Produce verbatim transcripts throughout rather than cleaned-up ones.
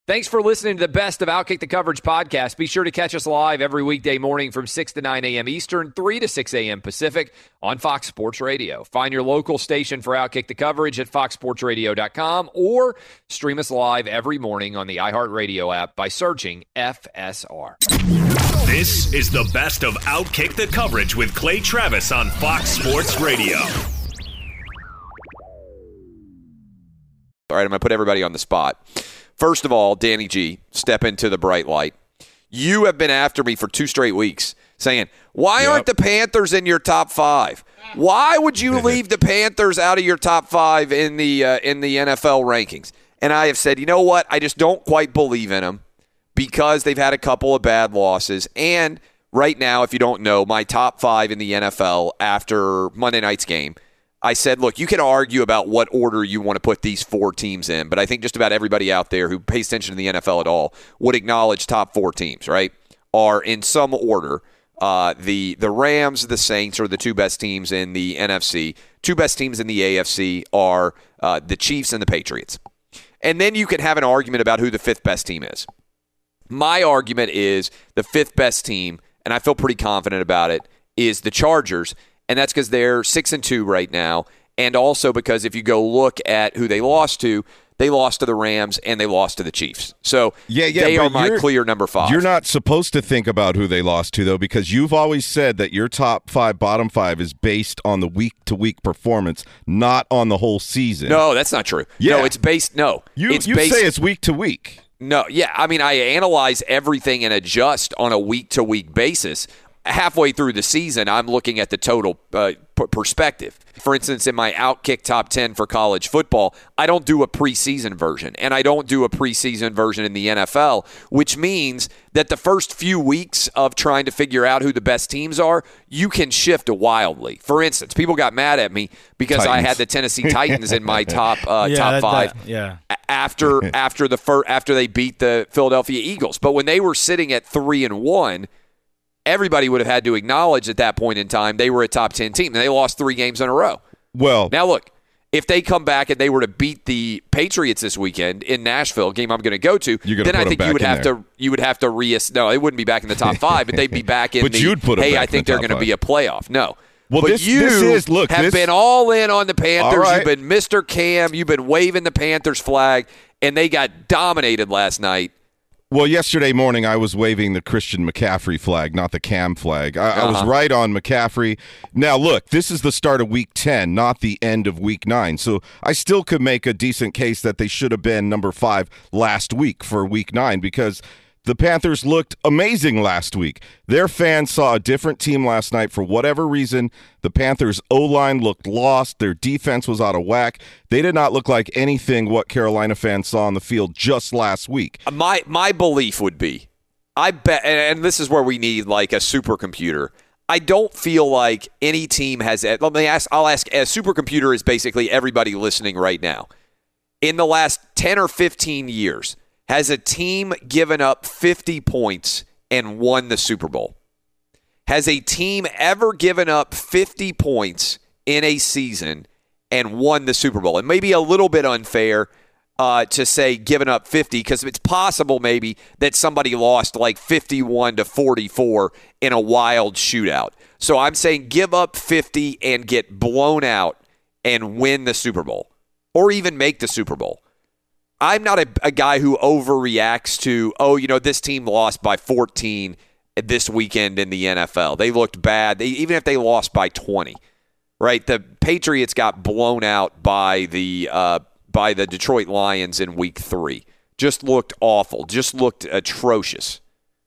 Thanks for listening to the best of Outkick the Coverage podcast. Be sure to catch us live every weekday morning from six to nine a.m. Eastern, three to six a.m. Pacific on Fox Sports Radio. Find your local station for Outkick the Coverage at fox sports radio dot com or stream us live every morning on the iHeartRadio app by searching F S R. This is the best of Outkick the Coverage with Clay Travis on Fox Sports Radio. All right, I'm going to put everybody on the spot. First of all, Danny G, step into the bright light. You have been after me for two straight weeks saying, why yep. aren't the Panthers in your top five? Why would you leave the Panthers out of your top five in the uh, in the N F L rankings? And I have said, you know what? I just don't quite believe in them because they've had a couple of bad losses. And right now, if you don't know, my top five in the N F L after Monday night's game, I said, look, you can argue about what order you want to put these four teams in, but I think just about everybody out there who pays attention to the N F L at all would acknowledge top four teams, right, are in some order. Uh, the the Rams, the Saints are the two best teams in the N F C. Two best teams in the A F C are uh, the Chiefs and the Patriots. And then you can have an argument about who the fifth best team is. My argument is the fifth best team, and I feel pretty confident about it, is the Chargers. And that's because they're six and two right now, and also because if you go look at who they lost to, they lost to the Rams and they lost to the Chiefs. So yeah, yeah, they are my clear number five. You're not supposed to think about who they lost to, though, because you've always said that your top five, bottom five is based on the week-to-week performance, not on the whole season. No, that's not true. Yeah. No, it's based. No, you it's you based, say it's week-to-week. No, yeah, I mean I analyze everything and adjust on a week-to-week basis. Halfway through the season, I'm looking at the total uh, p- perspective. For instance, in my Outkick top ten for college football, I don't do a preseason version, and I don't do a preseason version in the N F L, which means that the first few weeks of trying to figure out who the best teams are, you can shift wildly. For instance, people got mad at me because Titans. I had the Tennessee Titans in my top uh, yeah, top that, five. That, yeah. After after the fir- after they beat the Philadelphia Eagles, but when they were sitting at three and one. Everybody would have had to acknowledge at that point in time they were a top ten team, and they lost three games in a row. Well, now look, if they come back and they were to beat the Patriots this weekend in Nashville, game I'm going to go to, then I think you would have there. to you would have to re no, they wouldn't be back in the top five, but they'd be back in but the. You'd put hey, back I think the they're going to be a playoff. No. Well, but this, you this is, look, have this, been all in on the Panthers. right. You've been Mister Cam. You've been waving the Panthers flag, and they got dominated last night. Well, yesterday morning I was waving the Christian McCaffrey flag, not the Cam flag. I, uh-huh. I was right on McCaffrey. Now, look, this is the start of week ten, not the end of week nine. So I still could make a decent case that they should have been number five last week for week nine because the Panthers looked amazing last week. Their fans saw a different team last night for whatever reason. The Panthers' O-line looked lost. Their defense was out of whack. They did not look like anything what Carolina fans saw on the field just last week. My my belief would be, I bet, and this is where we need like a supercomputer. I don't feel like any team has. Let me ask. I'll ask. A supercomputer is basically everybody listening right now. In the last ten or fifteen years, has a team given up fifty points and won the Super Bowl? Has a team ever given up fifty points in a season and won the Super Bowl? It may be a little bit unfair uh, to say given up fifty because it's possible maybe that somebody lost like fifty-one to forty-four in a wild shootout. So I'm saying give up fifty and get blown out and win the Super Bowl or even make the Super Bowl. I'm not a, a guy who overreacts to, oh, you know, this team lost by fourteen this weekend in the N F L. They looked bad, they, even if they lost by twenty, right? The Patriots got blown out by the uh, by the Detroit Lions in week three. Just looked awful, just looked atrocious.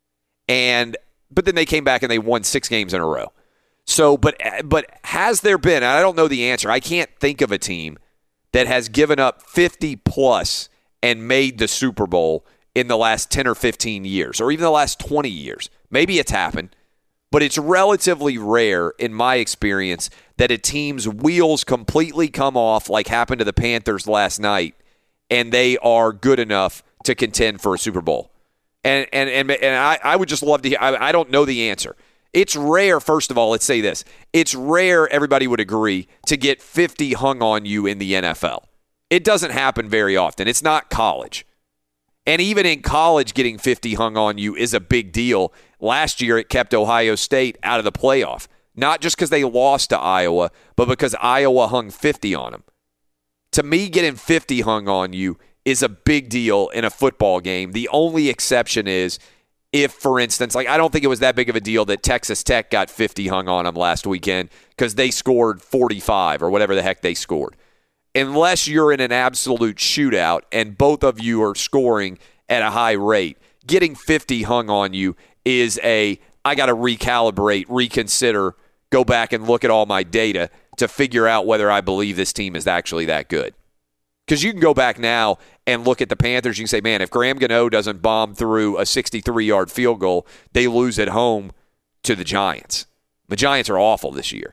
And but then they came back and they won six games in a row. So, but but has there been, and I don't know the answer, I can't think of a team that has given up fifty plus and made the Super Bowl in the last ten or fifteen years, or even the last twenty years. Maybe it's happened, but it's relatively rare in my experience that a team's wheels completely come off like happened to the Panthers last night, and they are good enough to contend for a Super Bowl. And and and, and I, I would just love to hear, I, I don't know the answer. It's rare, first of all, let's say this. It's rare, everybody would agree, to get fifty hung on you in the N F L. It doesn't happen very often. It's not college. And even in college, getting fifty hung on you is a big deal. Last year, it kept Ohio State out of the playoff. Not just because they lost to Iowa, but because Iowa hung fifty on them. To me, getting fifty hung on you is a big deal in a football game. The only exception is if, for instance, like I don't think it was that big of a deal that Texas Tech got fifty hung on them last weekend because they scored forty-five or whatever the heck they scored. Unless you're in an absolute shootout and both of you are scoring at a high rate, getting fifty hung on you is a, I got to recalibrate, reconsider, go back and look at all my data to figure out whether I believe this team is actually that good. Because you can go back now and look at the Panthers. You can say, man, if Graham Gano doesn't bomb through a sixty-three-yard field goal, they lose at home to the Giants. The Giants are awful this year.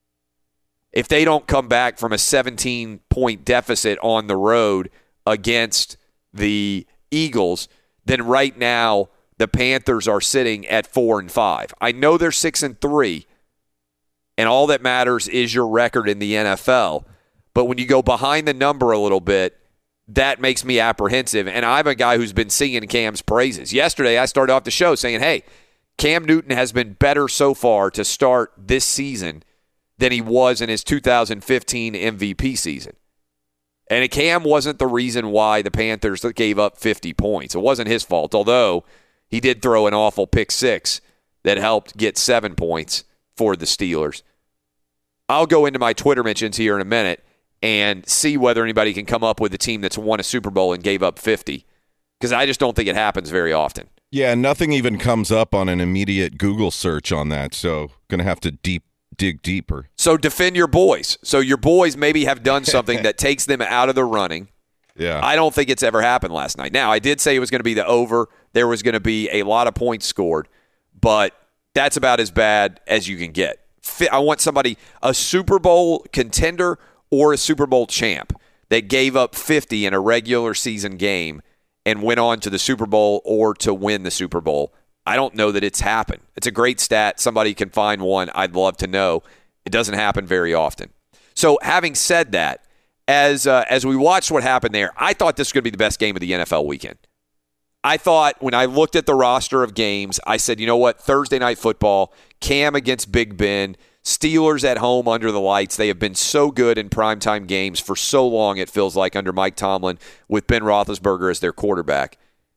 If they don't come back from a seventeen-point deficit on the road against the Eagles, then right now the Panthers are sitting at four and five. I know they're six and three, and all that matters is your record in the N F L. But when you go behind the number a little bit, that makes me apprehensive. And I'm a guy who's been singing Cam's praises. Yesterday, I started off the show saying, hey, Cam Newton has been better so far to start this season than he was in his two thousand fifteen M V P season. And Cam wasn't the reason why the Panthers gave up fifty points. It wasn't his fault, although he did throw an awful pick six that helped get seven points for the Steelers. I'll go into my Twitter mentions here in a minute and see whether anybody can come up with a team that's won a Super Bowl and gave up fifty, because I just don't think it happens very often. Yeah, nothing even comes up on an immediate Google search on that, so going to have to deep dig deeper. So defend your boys. So your boys maybe have done something that takes them out of the running. Yeah. I don't think it's ever happened last night. Now, I did say it was going to be the over. There was going to be a lot of points scored, but that's about as bad as you can get. I want somebody, a Super Bowl contender or a Super Bowl champ, that gave up fifty in a regular season game and went on to the Super Bowl or to win the Super Bowl. I don't know that it's happened. It's a great stat. Somebody can find one. I'd love to know. It doesn't happen very often. So having said that, as uh, as we watched what happened there, I thought this was going to be the best game of the N F L weekend. I thought when I looked at the roster of games, I said, you know what, Thursday Night Football, Cam against Big Ben, Steelers at home under the lights. They have been so good in primetime games for so long, it feels like, under Mike Tomlin with Ben Roethlisberger as their quarterback.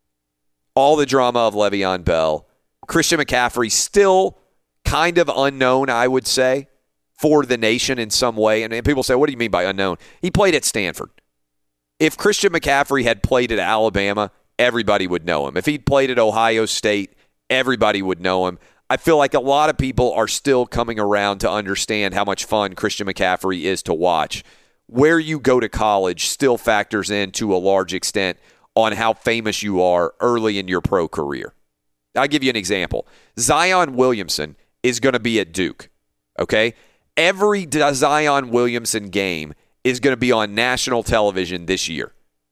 All the drama of Le'Veon Bell. Christian McCaffrey still kind of unknown, I would say, for the nation in some way. And, and people say, what do you mean by unknown? He played at Stanford. If Christian McCaffrey had played at Alabama, everybody would know him. If he'd played at Ohio State, everybody would know him. I feel like a lot of people are still coming around to understand how much fun Christian McCaffrey is to watch. Where you go to college still factors in to a large extent on how famous you are early in your pro career. I'll give you an example. Zion Williamson is going to be at Duke, okay? Every Zion Williamson game is going to be on national television this year.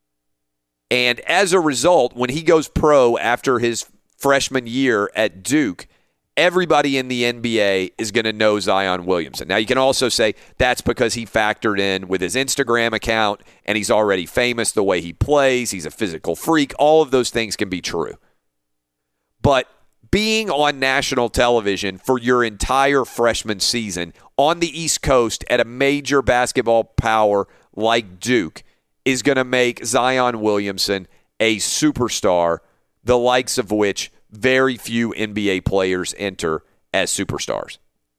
And as a result, when he goes pro after his freshman year at Duke, everybody in the N B A is going to know Zion Williamson. Now, you can also say that's because he factored in with his Instagram account and he's already famous the way he plays. He's a physical freak. All of those things can be true. But being on national television for your entire freshman season on the East Coast at a major basketball power like Duke is going to make Zion Williamson a superstar, the likes of which very few N B A players enter as superstars.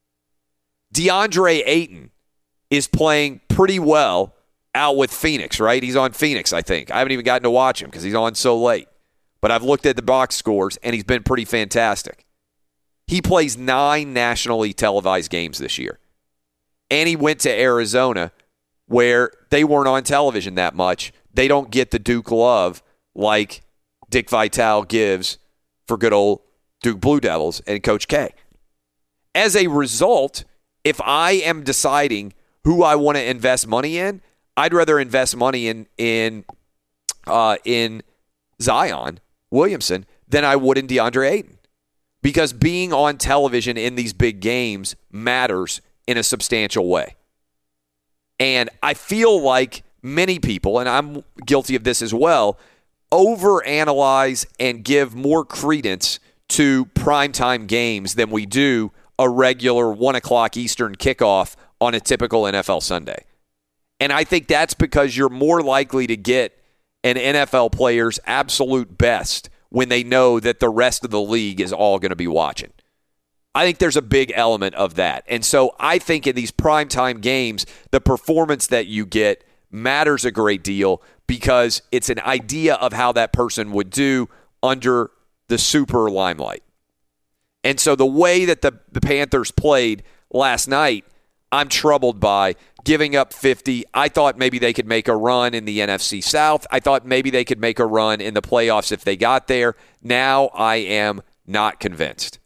DeAndre Ayton is playing pretty well out with Phoenix, right? He's on Phoenix, I think. I haven't even gotten to watch him because he's on so late. But I've looked at the box scores, and he's been pretty fantastic. He plays nine nationally televised games this year. And he went to Arizona, where they weren't on television that much. They don't get the Duke love like Dick Vitale gives for good old Duke Blue Devils and Coach K. As a result, if I am deciding who I want to invest money in, I'd rather invest money in in uh, in Zion Williamson than I would in DeAndre Ayton. Because being on television in these big games matters in a substantial way. And I feel like many people, and I'm guilty of this as well, overanalyze and give more credence to primetime games than we do a regular one o'clock Eastern kickoff on a typical N F L Sunday. And I think that's because you're more likely to get an N F L player's absolute best when they know that the rest of the league is all going to be watching. I think there's a big element of that. And so I think in these primetime games, the performance that you get matters a great deal because it's an idea of how that person would do under the super limelight. And so the way that the, the Panthers played last night, I'm troubled by giving up fifty. I thought maybe they could make a run in the N F C South. I thought maybe they could make a run in the playoffs if they got there. Now I am not convinced.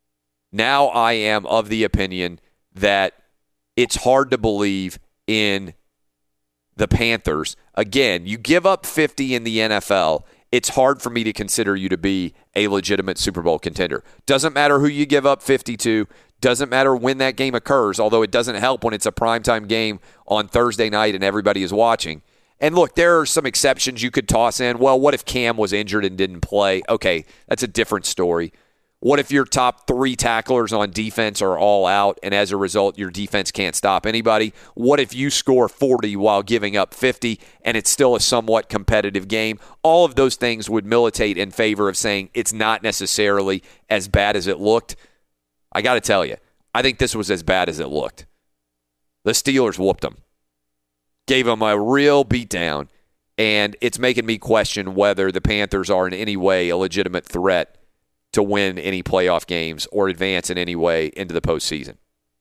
Now I am of the opinion that it's hard to believe in the Panthers. Again, you give up fifty in the N F L, it's hard for me to consider you to be a legitimate Super Bowl contender. Doesn't matter who you give up fifty to. Doesn't matter when that game occurs, although it doesn't help when it's a primetime game on Thursday night and everybody is watching. And look, there are some exceptions you could toss in. Well, what if Cam was injured and didn't play? Okay, that's a different story. What if your top three tacklers on defense are all out, and as a result, your defense can't stop anybody? What if you score forty while giving up fifty, and it's still a somewhat competitive game? All of those things would militate in favor of saying it's not necessarily as bad as it looked. I got to tell you, I think this was as bad as it looked. The Steelers whooped them, gave them a real beatdown, and it's making me question whether the Panthers are in any way a legitimate threat to win any playoff games or advance in any way into the postseason.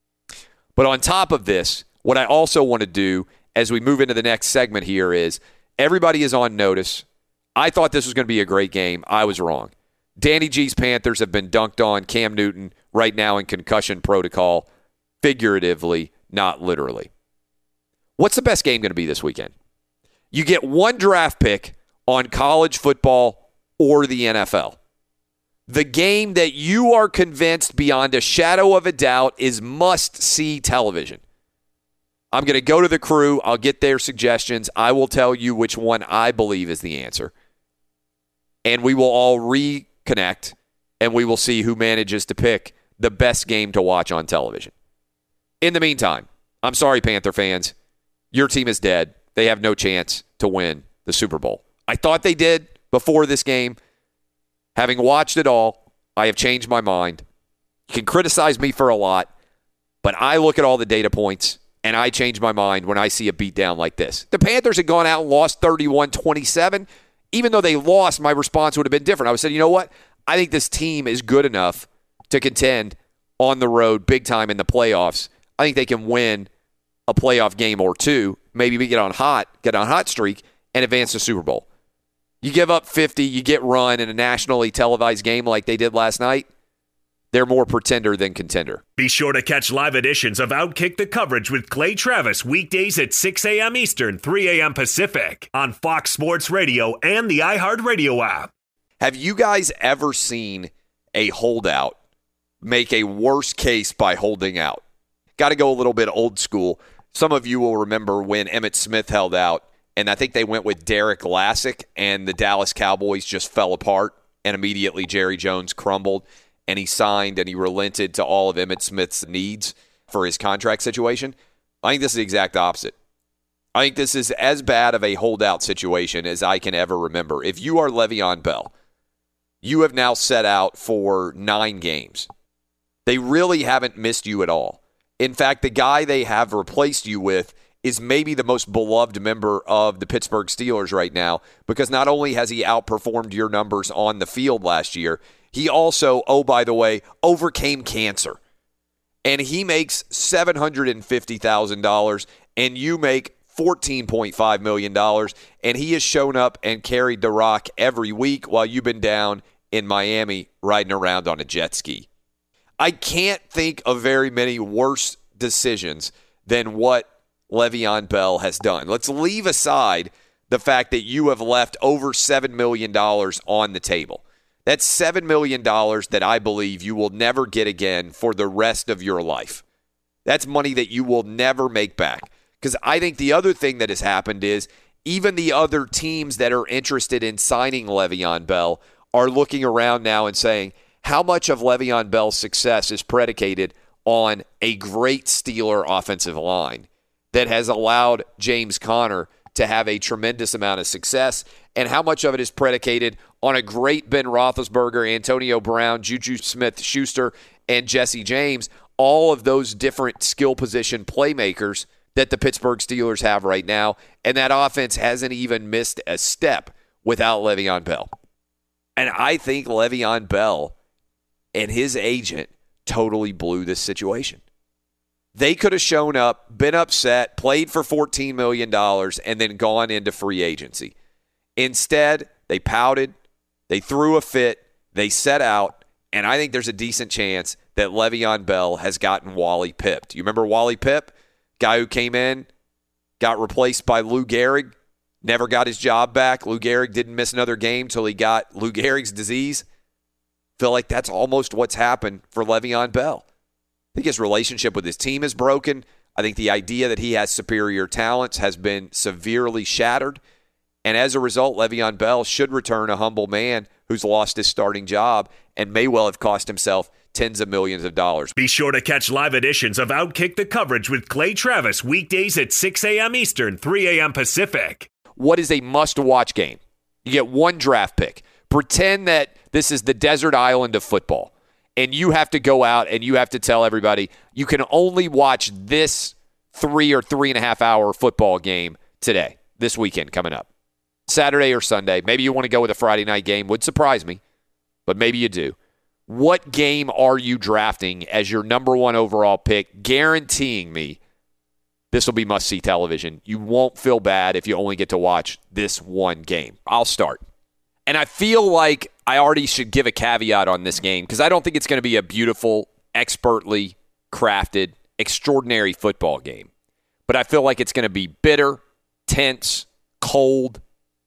But on top of this, what I also want to do as we move into the next segment here is everybody is on notice. I thought this was going to be a great game. I was wrong. Danny G's Panthers have been dunked on. Cam Newton right now in concussion protocol, figuratively, not literally. What's the best game going to be this weekend? You get one draft pick on college football or the N F L. The game that you are convinced beyond a shadow of a doubt is must-see television. I'm going to go to the crew. I'll get their suggestions. I will tell you which one I believe is the answer. And we will all reconnect, and we will see who manages to pick the best game to watch on television. In the meantime, I'm sorry, Panther fans. Your team is dead. They have no chance to win the Super Bowl. I thought they did before this game. Having watched it all, I have changed my mind. You can criticize me for a lot, but I look at all the data points, and I change my mind when I see a beatdown like this. The Panthers had gone out and lost thirty-one twenty-seven. Even though they lost, my response would have been different. I would have said, you know what? I think this team is good enough to contend on the road big time in the playoffs. I think they can win a playoff game or two, maybe we get on hot, get on a hot streak, and advance the Super Bowl. You give up fifty, you get run in a nationally televised game like they did last night, they're more pretender than contender. Be sure to catch live editions of Outkick the Coverage with Clay Travis weekdays at six a.m. Eastern, three a.m. Pacific on Fox Sports Radio and the iHeartRadio app. Have you guys ever seen a holdout make a worse case by holding out? Got to go a little bit old school. Some of you will remember when Emmitt Smith held out, and I think they went with Derek Lassick, and the Dallas Cowboys just fell apart, and immediately Jerry Jones crumbled, and he signed and he relented to all of Emmitt Smith's needs for his contract situation. I think this is the exact opposite. I think this is as bad of a holdout situation as I can ever remember. If you are Le'Veon Bell, you have now set out for nine games. They really haven't missed you at all. In fact, the guy they have replaced you with is maybe the most beloved member of the Pittsburgh Steelers right now, because not only has he outperformed your numbers on the field last year, he also, oh, by the way, overcame cancer. And he makes seven hundred fifty thousand dollars, and you make fourteen point five million dollars, and he has shown up and carried the rock every week while you've been down in Miami riding around on a jet ski. I can't think of very many worse decisions than what Le'Veon Bell has done. Let's leave aside the fact that you have left over seven million dollars on the table. That's seven million dollars that I believe you will never get again for the rest of your life. That's money that you will never make back. Because I think the other thing that has happened is even the other teams that are interested in signing Le'Veon Bell are looking around now and saying, how much of Le'Veon Bell's success is predicated on a great Steeler offensive line that has allowed James Conner to have a tremendous amount of success, and how much of it is predicated on a great Ben Roethlisberger, Antonio Brown, Juju Smith-Schuster, and Jesse James, all of those different skill position playmakers that the Pittsburgh Steelers have right now, and that offense hasn't even missed a step without Le'Veon Bell. And I think Le'Veon Bell and his agent totally blew this situation. They could have shown up, been upset, played for fourteen million dollars, and then gone into free agency. Instead, they pouted, they threw a fit, they set out, and I think there's a decent chance that Le'Veon Bell has gotten Wally pipped. You remember Wally Pipp? Guy who came in, got replaced by Lou Gehrig, never got his job back. Lou Gehrig didn't miss another game till he got Lou Gehrig's disease. Feel like that's almost what's happened for Le'Veon Bell. I think his relationship with his team is broken. I think the idea that he has superior talents has been severely shattered. And as a result, Le'Veon Bell should return a humble man who's lost his starting job and may well have cost himself tens of millions of dollars. Be sure to catch live editions of Outkick the Coverage with Clay Travis weekdays at six a.m. Eastern, three a.m. Pacific. What is a must-watch game? You get one draft pick. Pretend that this is the desert island of football, and you have to go out and you have to tell everybody you can only watch this three or three and a half hour football game today, this weekend coming up. Saturday or Sunday. Maybe you want to go with a Friday night game. Would surprise me, but maybe you do. What game are you drafting as your number one overall pick, guaranteeing me this will be must-see television? You won't feel bad if you only get to watch this one game. I'll start. And I feel like I already should give a caveat on this game because I don't think it's going to be a beautiful, expertly crafted, extraordinary football game. But I feel like it's going to be bitter, tense, cold,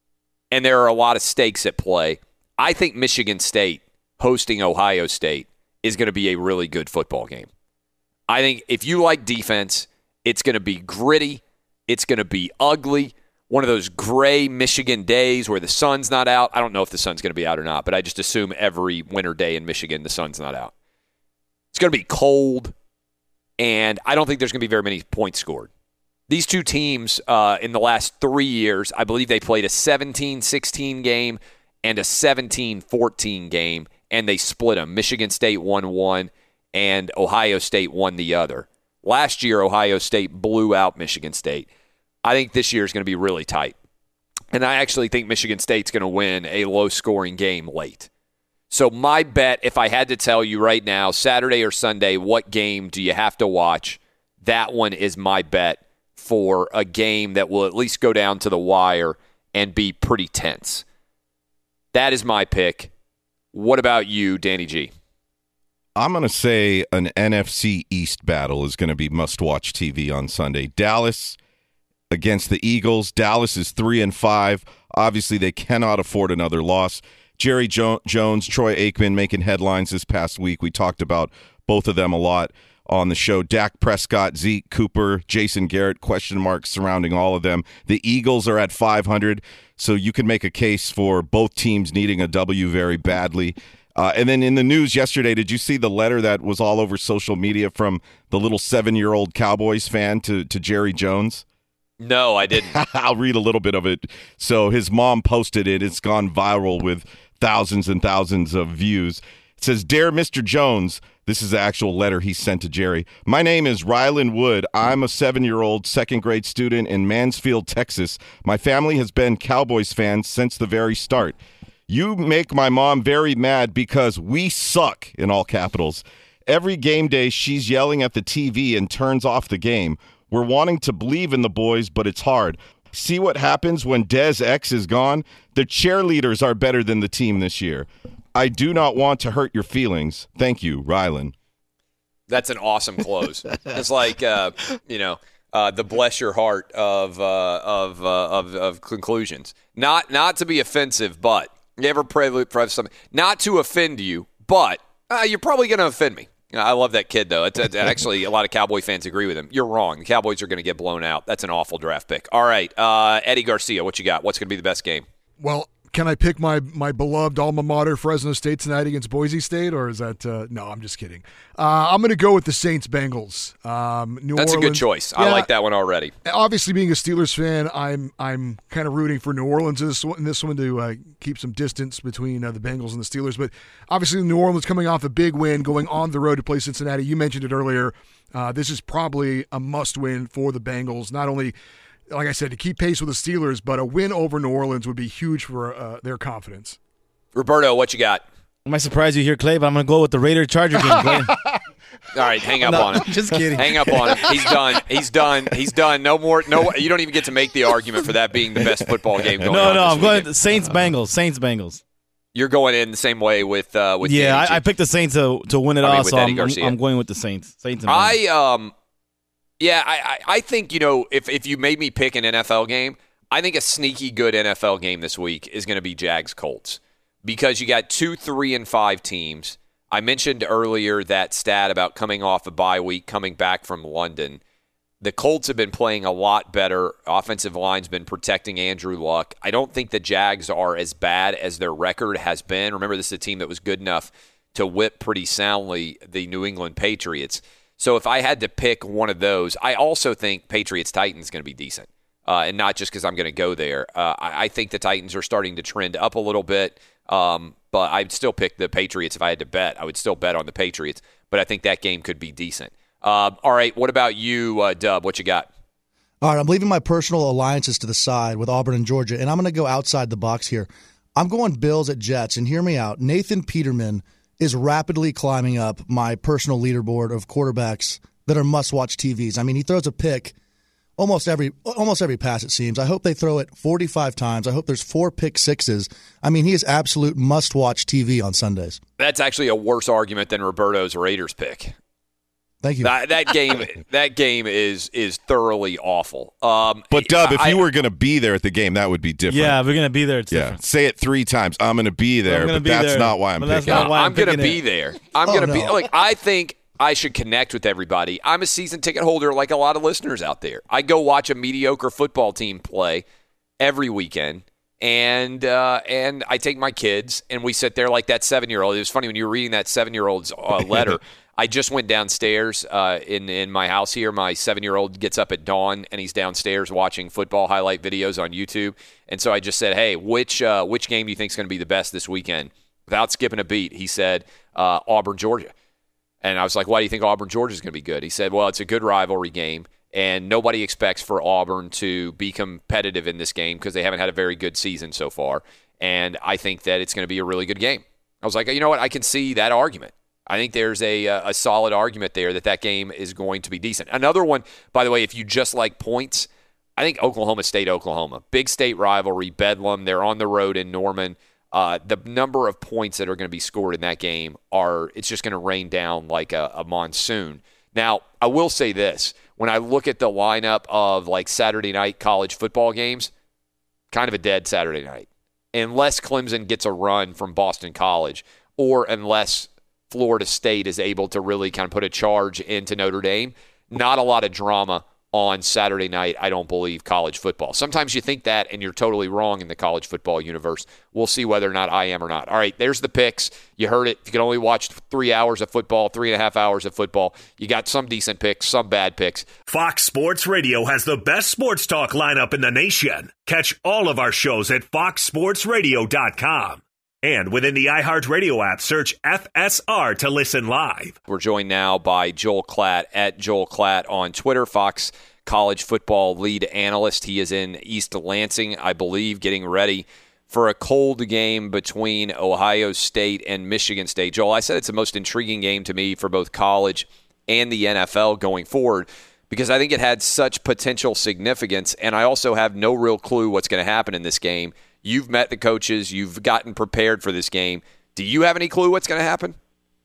and there are a lot of stakes at play. I think Michigan State hosting Ohio State is going to be a really good football game. I think if you like defense, it's going to be gritty. It's going to be ugly. One of those gray Michigan days where the sun's not out. I don't know if the sun's going to be out or not, but I just assume every winter day in Michigan the sun's not out. It's going to be cold, and I don't think there's going to be very many points scored. These two teams uh, in the last three years, I believe they played a seventeen sixteen game and a seventeen fourteen game, and they split them. Michigan State won one, and Ohio State won the other. Last year, Ohio State blew out Michigan State. I think this year is going to be really tight. And I actually think Michigan State's going to win a low-scoring game late. So my bet, if I had to tell you right now, Saturday or Sunday, what game do you have to watch, that one is my bet for a game that will at least go down to the wire and be pretty tense. That is my pick. What about you, Danny G? I'm going to say an N F C East battle is going to be must-watch T V on Sunday. Dallas against the Eagles. Dallas is three and five. Obviously, they cannot afford another loss. Jerry jo- Jones, Troy Aikman making headlines this past week. We talked about both of them a lot on the show. Dak Prescott, Zeke, Cooper, Jason Garrett, question marks surrounding all of them. The Eagles are at five hundred, so you can make a case for both teams needing a W very badly. Uh, and then in the news yesterday, did you see the letter that was all over social media from the little seven-year-old Cowboys fan to, to Jerry Jones? No, I didn't. I'll read a little bit of it. So his mom posted it. It's gone viral with thousands and thousands of views. It says, "Dear Mister Jones," this is the actual letter he sent to Jerry. "My name is Rylan Wood. I'm a seven-year-old second-grade student in Mansfield, Texas. My family has been Cowboys fans since the very start. You make my mom very mad because we suck," in all capitals. "Every game day, she's yelling at the T V and turns off the game. We're wanting to believe in the boys, but it's hard. See what happens when Des X is gone? The cheerleaders are better than the team this year. I do not want to hurt your feelings. Thank you, Rylan." That's an awesome close. It's like, uh, you know, uh, the bless your heart of uh, of, uh, of of conclusions. Not not to be offensive, but you ever pray for something? Not to offend you, but uh, you're probably going to offend me. I love that kid, though. It's, it's actually, a lot of Cowboy fans agree with him. You're wrong. The Cowboys are going to get blown out. That's an awful draft pick. All right, uh, Eddie Garcia, what you got? What's going to be the best game? Well, can I pick my, my beloved alma mater, Fresno State, tonight against Boise State, or is that uh, – no, I'm just kidding. Uh, I'm going to go with the Saints-Bengals. Um, New That's Orleans, a good choice. yeah, I like that one already. Obviously, being a Steelers fan, I'm I'm kind of rooting for New Orleans in this one, in this one to uh, keep some distance between uh, the Bengals and the Steelers. But obviously, New Orleans coming off a big win, going on the road to play Cincinnati. You mentioned it earlier. Uh, this is probably a must-win for the Bengals, not only – like I said, to keep pace with the Steelers, but a win over New Orleans would be huge for uh, their confidence. Roberto, what you got? I might surprise you here, Clay, but I'm going to go with the Raider-Charger game, Clay. All right, hang up no, on him. Just kidding. Hang up on him. He's done. He's done. He's done. No more. No. You don't even get to make the argument for that being the best football game going no, on. No, no, I'm weekend. going Saints-Bengals. Saints-Bengals. You're going in the same way with uh, with yeah. Danny I, I picked the Saints to to win it I mean, all, with so Eddie I'm, Garcia. I'm going with the Saints. Saints. And Bengals. I um. Yeah, I, I, I think, you know, if, if you made me pick an N F L game, I think a sneaky good N F L game this week is going to be Jags-Colts because you got two, three, and five teams. I mentioned earlier that stat about coming off a bye week, coming back from London. The Colts have been playing a lot better. Offensive line's been protecting Andrew Luck. I don't think the Jags are as bad as their record has been. Remember, this is a team that was good enough to whip pretty soundly the New England Patriots. So if I had to pick one of those, I also think Patriots-Titans is going to be decent. Uh, and not just because I'm going to go there. Uh, I, I think the Titans are starting to trend up a little bit, um, but I'd still pick the Patriots if I had to bet. I would still bet on the Patriots, but I think that game could be decent. Uh, all right, what about you, uh, Dub? What you got? All right, I'm leaving my personal alliances to the side with Auburn and Georgia, and I'm going to go outside the box here. I'm going Bills at Jets, and hear me out. Nathan Peterman is rapidly climbing up my personal leaderboard of quarterbacks that are must-watch T Vs. I mean, he throws a pick almost every almost every pass, it seems. I hope they throw it forty-five times. I hope there's four pick sixes. I mean, he is absolute must-watch T V on Sundays. That's actually a worse argument than Roberto's Raiders pick. Thank you. That, that game, that game is is thoroughly awful. Um, But Dub, if I, you were going to be there at the game, that would be different. Yeah, we're going to be there. It's yeah. different. Say it three times. I'm going to be there, but be that's there, not why I'm but that's picking. not it. why I'm, I'm going to picking be it. there. I'm Oh, going to no. be like I think I should connect with everybody. I'm a season ticket holder like a lot of listeners out there. I go watch a mediocre football team play every weekend. And uh, and I take my kids, and we sit there like that seven-year-old. It was funny when you were reading that seven-year-old's uh, letter. I just went downstairs uh, in, in my house here. My seven-year-old gets up at dawn, and he's downstairs watching football highlight videos on YouTube. And so I just said, hey, which uh, which game do you think is going to be the best this weekend? Without skipping a beat, he said uh, Auburn, Georgia. And I was like, why do you think Auburn, Georgia is going to be good? He said, well, it's a good rivalry game. And nobody expects for Auburn to be competitive in this game because they haven't had a very good season so far. And I think that it's going to be a really good game. I was like, you know what? I can see that argument. I think there's a a solid argument there that that game is going to be decent. Another one, by the way, if you just like points, I think Oklahoma State, Oklahoma. Big state rivalry, Bedlam. They're on the road in Norman. Uh, the number of points that are going to be scored in that game are, it's just going to rain down like a, a monsoon. Now, I will say this. When I look at the lineup of like Saturday night college football games, kind of a dead Saturday night. Unless Clemson gets a run from Boston College or unless Florida State is able to really kind of put a charge into Notre Dame, not a lot of drama on Saturday night, I don't believe, college football. Sometimes you think that, and you're totally wrong in the college football universe. We'll see whether or not I am or not. All right, there's the picks. You heard it. If you can only watch three hours of football, three and a half hours of football, you got some decent picks, some bad picks. Fox Sports Radio has the best sports talk lineup in the nation. Catch all of our shows at fox sports radio dot com. And within the iHeartRadio app, search F S R to listen live. We're joined now by Joel Klatt at Joel Klatt on Twitter, Fox College Football lead analyst. He is in East Lansing, I believe, getting ready for a cold game between Ohio State and Michigan State. Joel, I said it's the most intriguing game to me for both college and the N F L going forward because I think it had such potential significance, and I also have no real clue what's going to happen in this game. You've met the coaches. You've gotten prepared for this game. Do you have any clue what's going to happen?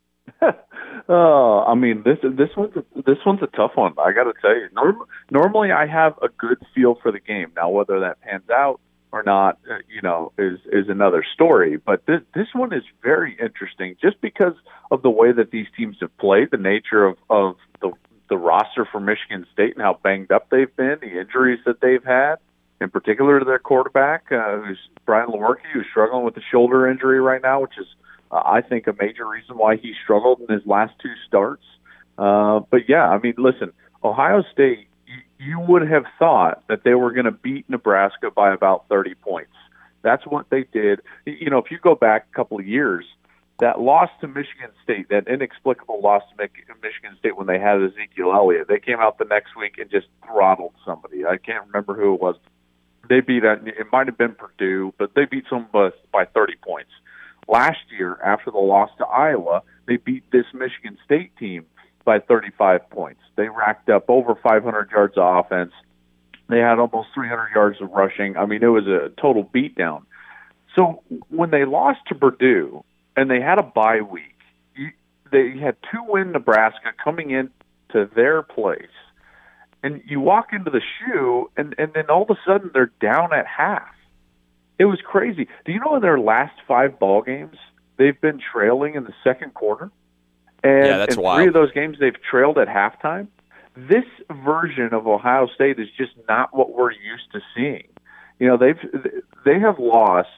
Oh, I mean, this this one's a, this one's a tough one. I got to tell you. Norm, normally, I have a good feel for the game. Now, whether that pans out, or not, uh, you know, is is another story. But this this one is very interesting, just because of the way that these teams have played, the nature of of the the roster for Michigan State and how banged up they've been, the injuries that they've had, in particular to their quarterback, uh, who's Brian Lewerke, who's struggling with a shoulder injury right now, which is, uh, I think, a major reason why he struggled in his last two starts. Uh, but, yeah, I mean, listen, Ohio State, you, you would have thought that they were going to beat Nebraska by about thirty points. That's what they did. You know, if you go back a couple of years, that loss to Michigan State, that inexplicable loss to Michigan State when they had Ezekiel Elliott, they came out the next week and just throttled somebody. I can't remember who it was. They beat, it might have been Purdue, but they beat somebody by thirty points. Last year, after the loss to Iowa, they beat this Michigan State team by thirty-five points. They racked up over five hundred yards of offense. They had almost three hundred yards of rushing. I mean, it was a total beatdown. So when they lost to Purdue, and they had a bye week, you, they had two-win Nebraska coming into their place. And you walk into the shoe, and, and then all of a sudden they're down at half. It was crazy. Do you know in their last five ball games, they've been trailing in the second quarter? And yeah, that's in wild. three of those games, they've trailed at halftime. This version of Ohio State is just not what we're used to seeing. You know, they've they have lost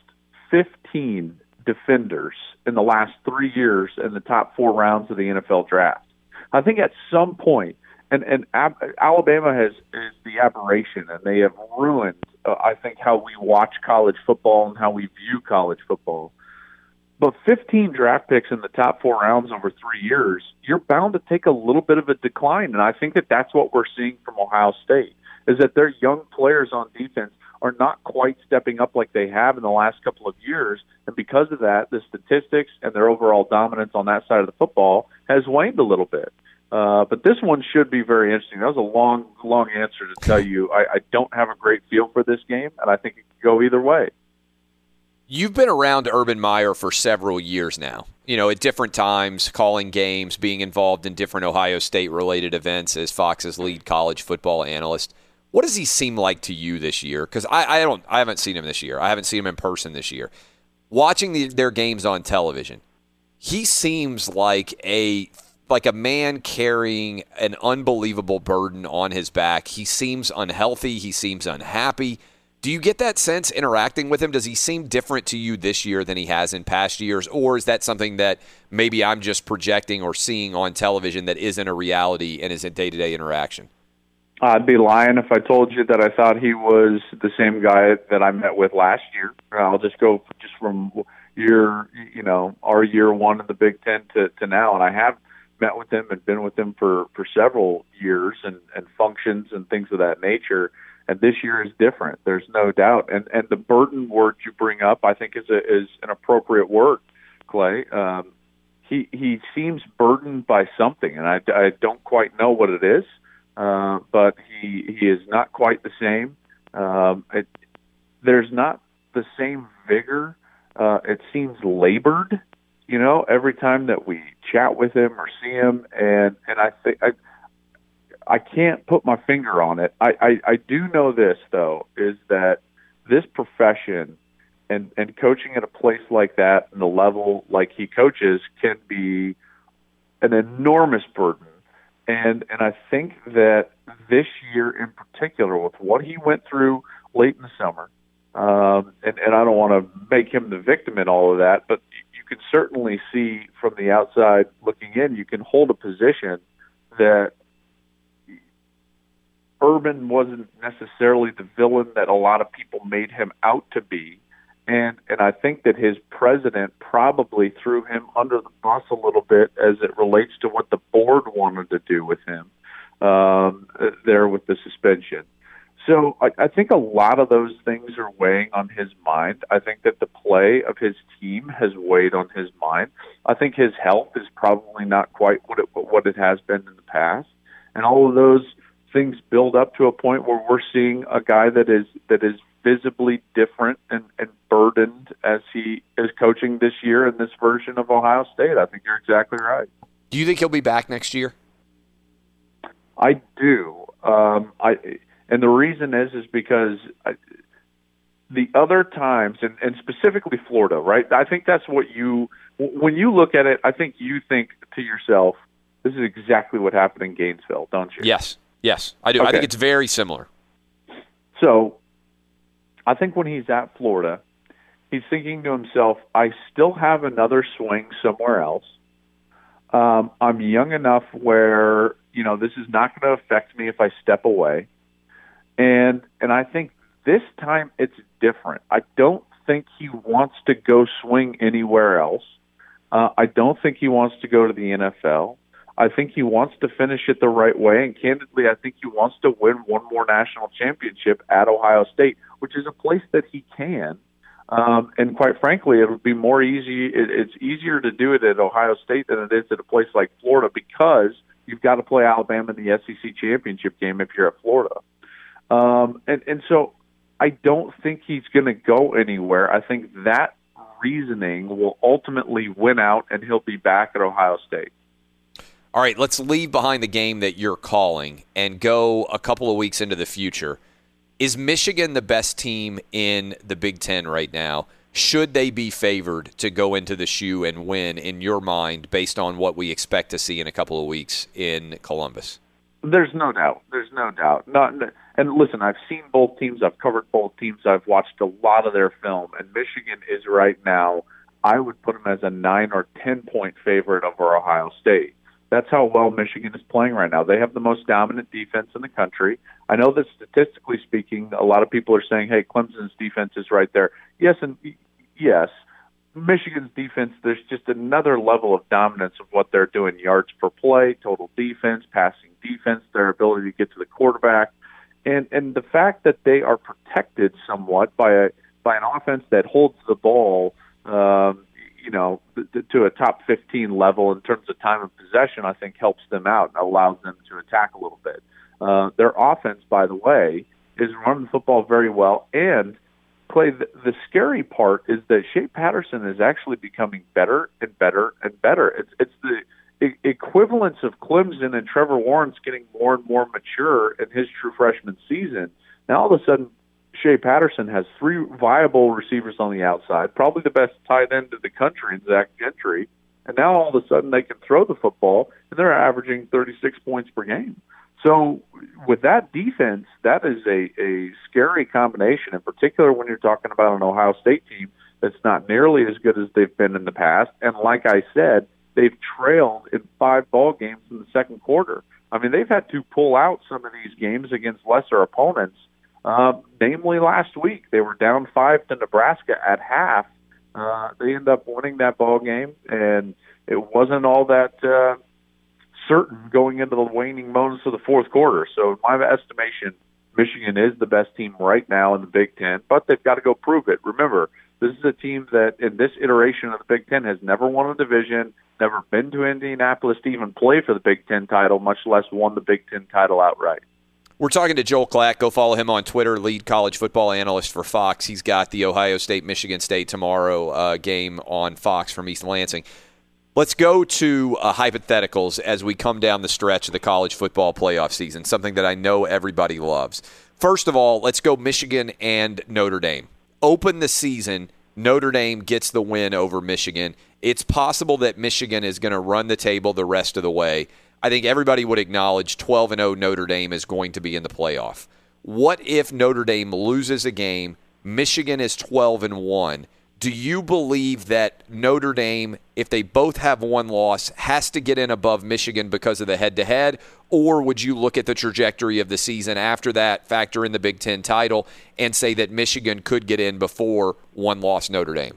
fifteen defenders in the last three years in the top four rounds of the N F L draft. I think at some point, and, and Ab- Alabama has is the aberration, and they have ruined, uh, I think, how we watch college football and how we view college football. But fifteen draft picks in the top four rounds over three years, you're bound to take a little bit of a decline, and I think that that's what we're seeing from Ohio State, is that their young players on defense are not quite stepping up like they have in the last couple of years. And because of that, the statistics and their overall dominance on that side of the football has waned a little bit. Uh, but this one should be very interesting. That was a long, long answer to tell you I, I don't have a great feel for this game, and I think it could go either way. You've been around Urban Meyer for several years now, you know, at different times, calling games, being involved in different Ohio State-related events as Fox's lead college football analyst. What does he seem like to you this year? Because I, I don't, I haven't seen him this year. I haven't seen him in person this year. Watching the, their games on television, he seems like a like a man carrying an unbelievable burden on his back. He seems unhealthy. He seems unhappy. Do you get that sense interacting with him? Does he seem different to you this year than he has in past years? Or is that something that maybe I'm just projecting or seeing on television that isn't a reality and is a day-to-day interaction? I'd be lying if I told you that I thought he was the same guy that I met with last year. I'll just go just from year, you know, our year one in the Big Ten to, to now. And I have met with him and been with him for, for several years and, and functions and things of that nature. And this year is different. There's no doubt. And and the burden word you bring up, I think, is a, is an appropriate word, Clay. Um, he he seems burdened by something, and I, I don't quite know what it is. Uh, but he he is not quite the same. Um, it, there's not the same vigor. Uh, it seems labored, you know, every time that we chat with him or see him, and and I think I I can't put my finger on it. I, I, I do know this though, is that this profession and and coaching at a place like that and the level like he coaches can be an enormous burden. And and I think that this year in particular, with what he went through late in the summer, um, and, and I don't want to make him the victim in all of that, but you can certainly see from the outside looking in, you can hold a position that Urban wasn't necessarily the villain that a lot of people made him out to be. And and I think that his president probably threw him under the bus a little bit as it relates to what the board wanted to do with him um, there with the suspension. So I, I think a lot of those things are weighing on his mind. I think that the play of his team has weighed on his mind. I think his health is probably not quite what it, what it has been in the past. And all of those things build up to a point where we're seeing a guy that is that is visibly different and, and burdened as he is coaching this year in this version of Ohio State. I think you're exactly right. Do you think he'll be back next year? I do. Um, I and the reason is is because I, the other times, and, and specifically Florida, right? I think that's what you, when you look at it, I think you think to yourself, this is exactly what happened in Gainesville, don't you? Yes, yes, I do. Okay. I think it's very similar. So I think when he's at Florida, he's thinking to himself, I still have another swing somewhere else. Um, I'm young enough where, you know, this is not going to affect me if I step away. And and I think this time it's different. I don't think he wants to go swing anywhere else. Uh, I don't think he wants to go to the N F L. I think he wants to finish it the right way, and candidly, I think he wants to win one more national championship at Ohio State, which is a place that he can. Um, and quite frankly, it would be more easy. It, it's easier to do it at Ohio State than it is at a place like Florida because you've got to play Alabama in the S E C championship game if you're at Florida. Um, and, and so I don't think he's going to go anywhere. I think that reasoning will ultimately win out, and he'll be back at Ohio State. All right, let's leave behind the game that you're calling and go a couple of weeks into the future. Is Michigan the best team in the Big Ten right now? Should they be favored to go into the shoe and win, in your mind, based on what we expect to see in a couple of weeks in Columbus? There's no doubt. There's no doubt. Not, and listen, I've seen both teams. I've covered both teams. I've watched a lot of their film. And Michigan is right now, I would put them as a nine or ten point favorite over Ohio State. That's how well Michigan is playing right now. They have the most dominant defense in the country. I know that statistically speaking, a lot of people are saying, hey, Clemson's defense is right there. Yes, and yes, Michigan's defense, there's just another level of dominance of what they're doing, yards per play, total defense, passing defense, their ability to get to the quarterback. And and the fact that they are protected somewhat by a by an offense that holds the ball um, you know, to a top fifteen level in terms of time of possession, I think helps them out and allows them to attack a little bit. Uh, their offense, by the way, is running the football very well. And, Clay, the, the scary part is that Shea Patterson is actually becoming better and better and better. It's, it's the e- equivalence of Clemson and Trevor Lawrence getting more and more mature in his true freshman season. Now, all of a sudden, Shea Patterson has three viable receivers on the outside, probably the best tight end in the country in Zach Gentry, and now all of a sudden they can throw the football, and they're averaging thirty-six points per game. So with that defense, that is a, a scary combination, in particular when you're talking about an Ohio State team that's not nearly as good as they've been in the past. And like I said, they've trailed in five ball games in the second quarter. I mean, they've had to pull out some of these games against lesser opponents. Uh, namely, last week they were down five to Nebraska at half. Uh, they ended up winning that ball game, and it wasn't all that uh, certain going into the waning moments of the fourth quarter. So, in my estimation, Michigan is the best team right now in the Big Ten, but they've got to go prove it. Remember, this is a team that, in this iteration of the Big Ten, has never won a division, never been to Indianapolis to even play for the Big Ten title, much less won the Big Ten title outright. We're talking to Joel Klatt. Go follow him on Twitter, lead college football analyst for Fox. He's got the Ohio State-Michigan State tomorrow uh, game on Fox from East Lansing. Let's go to uh, hypotheticals as we come down the stretch of the college football playoff season, something that I know everybody loves. First of all, let's go Michigan and Notre Dame. Open the season, Notre Dame gets the win over Michigan. It's possible that Michigan is going to run the table the rest of the way. I think everybody would acknowledge twelve and oh Notre Dame is going to be in the playoff. What if Notre Dame loses a game, Michigan is twelve and one? Do you believe that Notre Dame, if they both have one loss, has to get in above Michigan because of the head-to-head? Or would you look at the trajectory of the season after that, factor in the Big Ten title, and say that Michigan could get in before one-loss Notre Dame?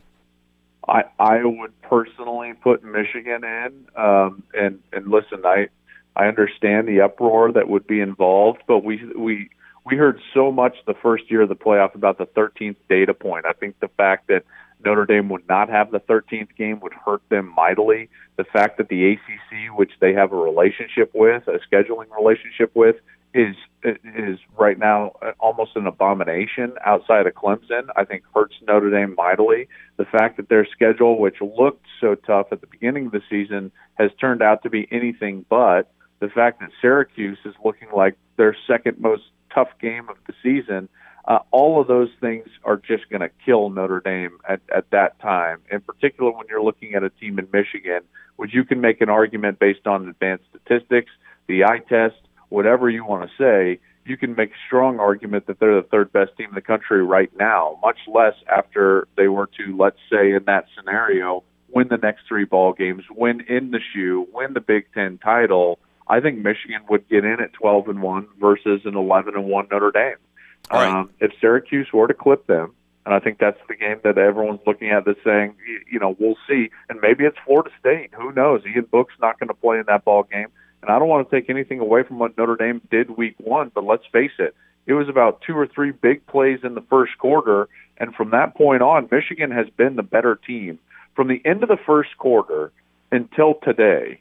I, I would personally put Michigan in, um, and and listen, I I understand the uproar that would be involved, but we we we heard so much the first year of the playoff about the thirteenth data point. I think the fact that Notre Dame would not have the thirteenth game would hurt them mightily. The fact that the A C C, which they have a relationship with, a scheduling relationship with, is is right now almost an abomination outside of Clemson, I think hurts Notre Dame mightily. The fact that their schedule, which looked so tough at the beginning of the season, has turned out to be anything but. The fact that Syracuse is looking like their second most tough game of the season, Uh, all of those things are just going to kill Notre Dame at, at that time, in particular when you're looking at a team in Michigan, which you can make an argument based on advanced statistics, the eye test, whatever you want to say. You can make a strong argument that they're the third best team in the country right now, much less after they were to, let's say, in that scenario, win the next three ball games, win in the shoe, win the Big Ten title. I think Michigan would get in at twelve and one versus an eleven and one Notre Dame. Right. Um, if Syracuse were to clip them, and I think that's the game that everyone's looking at that's saying, you know, we'll see. And maybe it's Florida State. Who knows? Ian Book's not going to play in that ball game. And I don't want to take anything away from what Notre Dame did week one, but let's face it, it was about two or three big plays in the first quarter, and from that point on, Michigan has been the better team. From the end of the first quarter until today,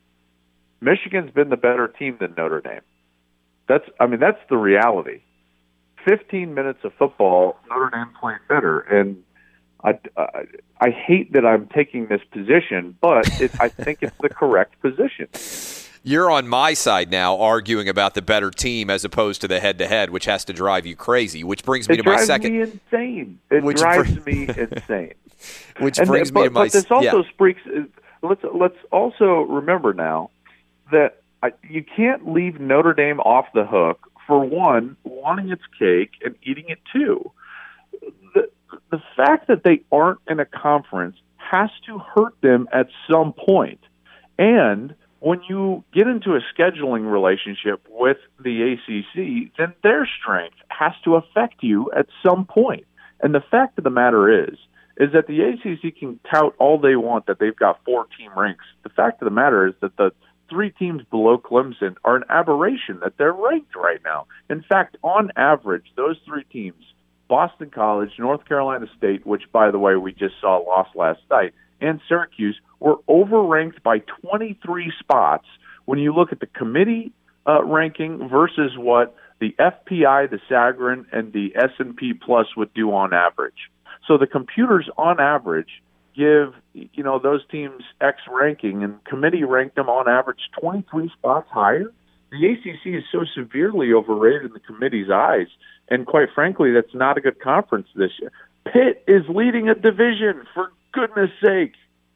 Michigan's been the better team than Notre Dame. That's, I mean, that's the reality. fifteen minutes of football, Notre Dame played better, and I, I, I hate that I'm taking this position, but it, I think it's the correct position. You're on my side now arguing about the better team as opposed to the head-to-head, which has to drive you crazy, which brings me it to my second. It drives me insane. It which drives br- me insane. Which and brings but, me to my But this also yeah. speaks – let's, let's also remember now that I, you can't leave Notre Dame off the hook for, one, wanting its cake and eating it, too. The, the fact that they aren't in a conference has to hurt them at some point. And – when you get into a scheduling relationship with the A C C, then their strength has to affect you at some point. And the fact of the matter is, is that the A C C can tout all they want that they've got four team ranks. The fact of the matter is that the three teams below Clemson are an aberration that they're ranked right now. In fact, on average, those three teams, Boston College, North Carolina State, which, by the way, we just saw lost last night, and Syracuse, were overranked by twenty-three spots when you look at the committee uh, ranking versus what the F P I, the Sagarin, and the S and P Plus would do on average. So the computers, on average, give you know those teams X ranking, and committee ranked them on average twenty-three spots higher. The A C C is so severely overrated in the committee's eyes, and quite frankly, that's not a good conference this year. Pitt is leading a division, for goodness sake.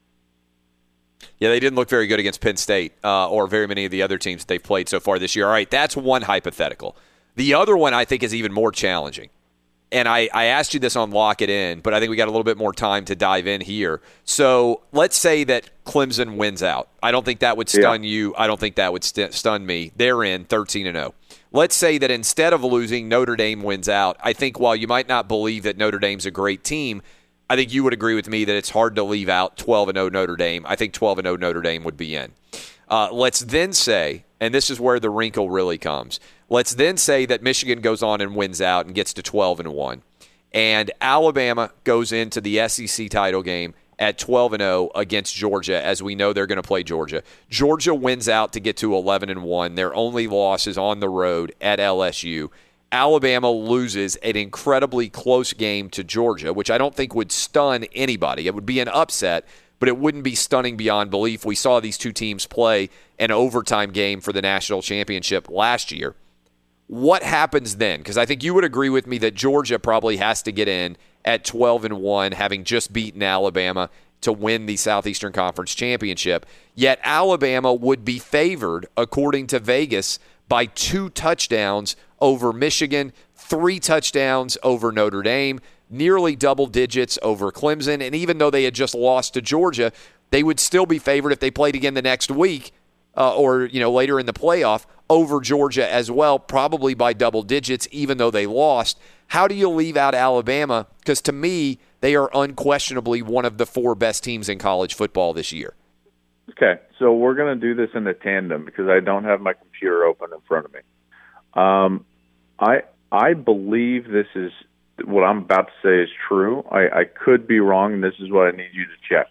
Yeah, they didn't look very good against Penn State uh, or very many of the other teams they've played so far this year. All right, that's one hypothetical. The other one I think is even more challenging. And I, I asked you this on Lock It In, but I think we got a little bit more time to dive in here. So let's say that Clemson wins out. I don't think that would stun yeah. you. I don't think that would st- stun me. They're in thirteen and oh. Let's say that instead of losing, Notre Dame wins out. I think while you might not believe that Notre Dame's a great team, I think you would agree with me that it's hard to leave out twelve and oh Notre Dame. I think twelve and oh Notre Dame would be in. Uh, let's then say, and this is where the wrinkle really comes, let's then say that Michigan goes on and wins out and gets to twelve and one, and Alabama goes into the S E C title game at twelve and oh against Georgia, as we know they're going to play Georgia. Georgia wins out to get to eleven and one. Their only loss is on the road at L S U. Alabama loses an incredibly close game to Georgia, which I don't think would stun anybody. It would be an upset, but it wouldn't be stunning beyond belief. We saw these two teams play an overtime game for the national championship last year. What happens then? Because I think you would agree with me that Georgia probably has to get in at twelve and one, having just beaten Alabama to win the Southeastern Conference Championship. Yet Alabama would be favored, according to Vegas, by two touchdowns over Michigan, three touchdowns over Notre Dame, nearly double digits over Clemson. And even though they had just lost to Georgia, they would still be favored if they played again the next week uh, or you know later in the playoff over Georgia as well, probably by double digits, even though they lost. How do you leave out Alabama? Because to me, they are unquestionably one of the four best teams in college football this year. Okay, so we're going to do this in a tandem because I don't have my computer open in front of me. Um, I I believe this is what I'm about to say is true. I, I could be wrong, and this is what I need you to check.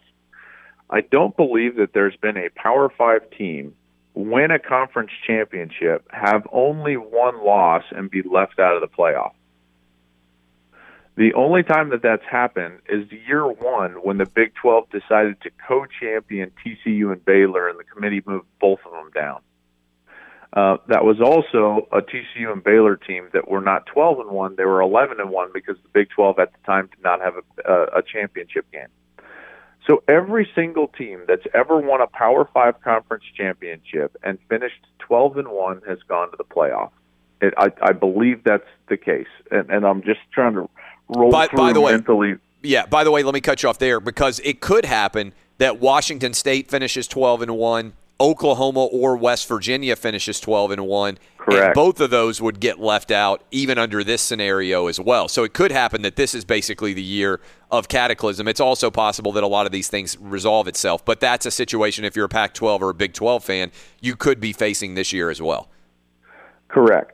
I don't believe that there's been a Power Five team win a conference championship, have only one loss, and be left out of the playoff. The only time that that's happened is year one when the Big twelve decided to co-champion T C U and Baylor, and the committee moved both of them down. Uh, that was also a T C U and Baylor team that were not twelve and one; they were eleven and one because the Big twelve at the time did not have a, a, a championship game. So every single team that's ever won a Power Five conference championship and finished twelve and one has gone to the playoff. It, I, I believe that's the case, and, and I'm just trying to roll by, through by the way, mentally. Yeah. By the way, let me cut you off there because it could happen that Washington State finishes twelve and one. Oklahoma or West Virginia finishes twelve and one. Correct. And both of those would get left out even under this scenario as well. So it could happen that this is basically the year of cataclysm. It's also possible that a lot of these things resolve itself, but that's a situation if you're a Pac twelve or a Big twelve fan, you could be facing this year as well. Correct.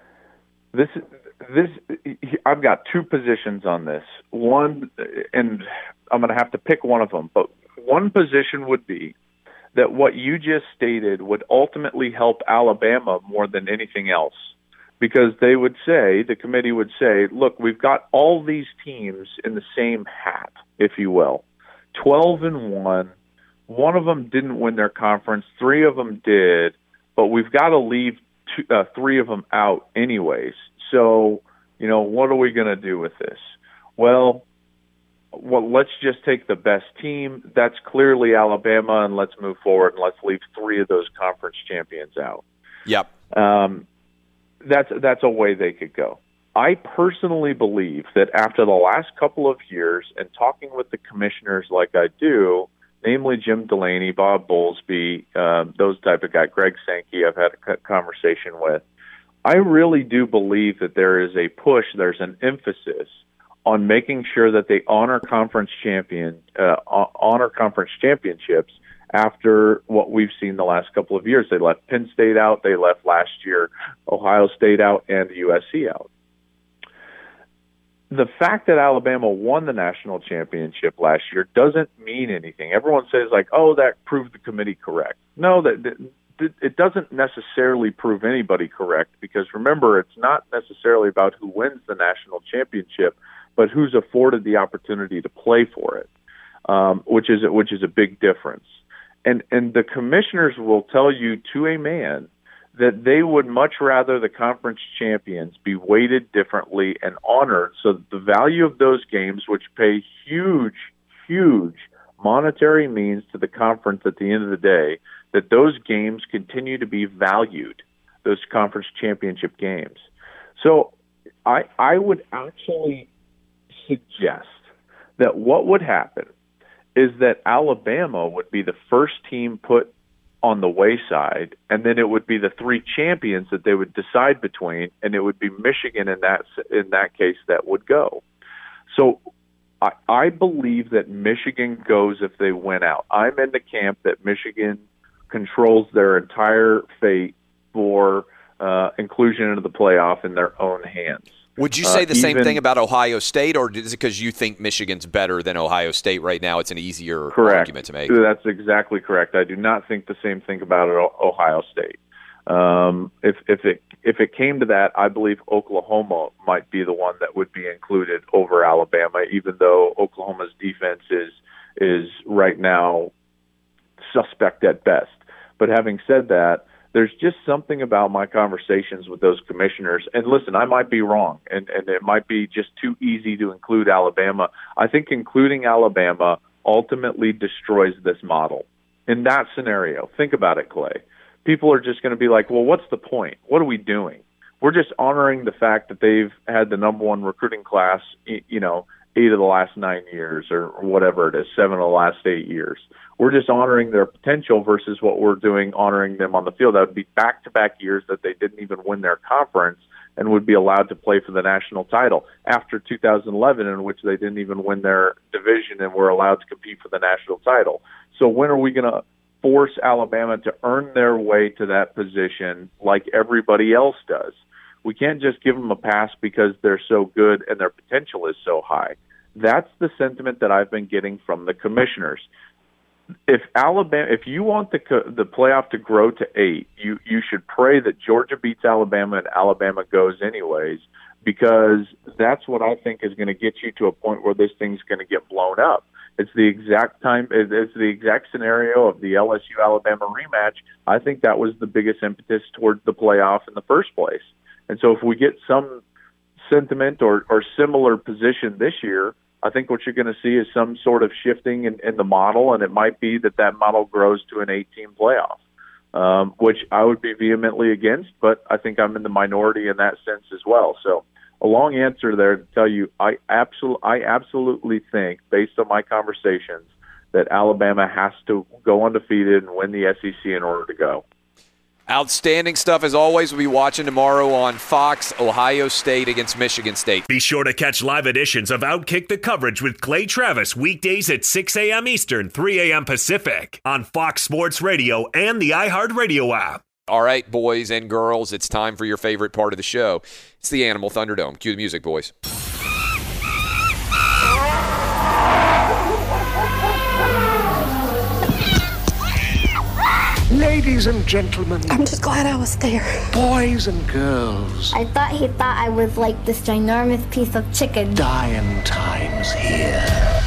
This this I've got two positions on this. One, and I'm going to have to pick one of them, but one position would be that what you just stated would ultimately help Alabama more than anything else, because they would say, the committee would say, look, we've got all these teams in the same hat, if you will, twelve and one. One of them didn't win their conference. Three of them did, but we've got to leave two, uh, three of them out anyways. So, you know, what are we going to do with this? Well, Well, let's just take the best team. That's clearly Alabama, and let's move forward, and let's leave three of those conference champions out. Yep. Um, that's that's a way they could go. I personally believe that after the last couple of years and talking with the commissioners like I do, namely Jim Delaney, Bob Bowlesby, uh, those type of guys, Greg Sankey I've had a conversation with, I really do believe that there is a push, there's an emphasis on making sure that they honor conference champion, uh, honor conference championships after what we've seen the last couple of years. They left Penn State out, they left last year Ohio State out, and U S C out. The fact that Alabama won the national championship last year doesn't mean anything. Everyone says, like, oh, that proved the committee correct. No, that, that it doesn't necessarily prove anybody correct, because remember, it's not necessarily about who wins the national championship, but who's afforded the opportunity to play for it, um, which is which is a big difference. And and the commissioners will tell you to a man that they would much rather the conference champions be weighted differently and honored, so that the value of those games, which pay huge, huge monetary means to the conference at the end of the day, that those games continue to be valued, those conference championship games. So I I would actually suggest that what would happen is that Alabama would be the first team put on the wayside, and then it would be the three champions that they would decide between, and it would be Michigan in that in that case that would go. So I, I believe that Michigan goes if they win out. I'm in the camp that Michigan controls their entire fate for uh, inclusion into the playoff in their own hands. Would you say the uh, same even, thing about Ohio State, or is it because you think Michigan's better than Ohio State right now? It's an easier correct. argument to make. That's exactly correct. I do not think the same thing about Ohio State. Um, if if it if it came to that, I believe Oklahoma might be the one that would be included over Alabama, even though Oklahoma's defense is is right now suspect at best. But having said that, there's just something about my conversations with those commissioners. And listen, I might be wrong, and, and it might be just too easy to include Alabama. I think including Alabama ultimately destroys this model. In that scenario, think about it, Clay. People are just going to be like, well, what's the point? What are we doing? We're just honoring the fact that they've had the number one recruiting class, you know, eight of the last nine years or whatever it is, seven of the last eight years. We're just honoring their potential versus what we're doing, honoring them on the field. That would be back-to-back years that they didn't even win their conference and would be allowed to play for the national title after two thousand eleven, in which they didn't even win their division and were allowed to compete for the national title. So when are we going to force Alabama to earn their way to that position like everybody else does? We can't just give them a pass because they're so good and their potential is so high. That's the sentiment that I've been getting from the commissioners. If Alabama, if you want the the playoff to grow to eight, you you should pray that Georgia beats Alabama and Alabama goes anyways, because that's what I think is going to get you to a point where this thing's going to get blown up. It's the exact time. It's the exact scenario of the L S U Alabama rematch. I think that was the biggest impetus towards the playoff in the first place. And so if we get some sentiment or, or similar position this year, I think what you're going to see is some sort of shifting in, in the model, and it might be that that model grows to an eight-team playoff, um, which I would be vehemently against, but I think I'm in the minority in that sense as well. So a long answer there to tell you I, absol- I absolutely think, based on my conversations, that Alabama has to go undefeated and win the S E C in order to go. Outstanding stuff as always. We'll be watching tomorrow on Fox, Ohio State against Michigan State. Be sure to catch live editions of Outkick the Coverage with Clay Travis weekdays at six a.m. Eastern, three a.m. Pacific on Fox Sports Radio and the iHeartRadio app. All right, boys and girls, it's time for your favorite part of the show. It's the Animal Thunderdome. Cue the music, boys. Ladies and gentlemen. I'm just glad I was there. Boys and girls. I thought he thought I was like this ginormous piece of chicken. Dying times here.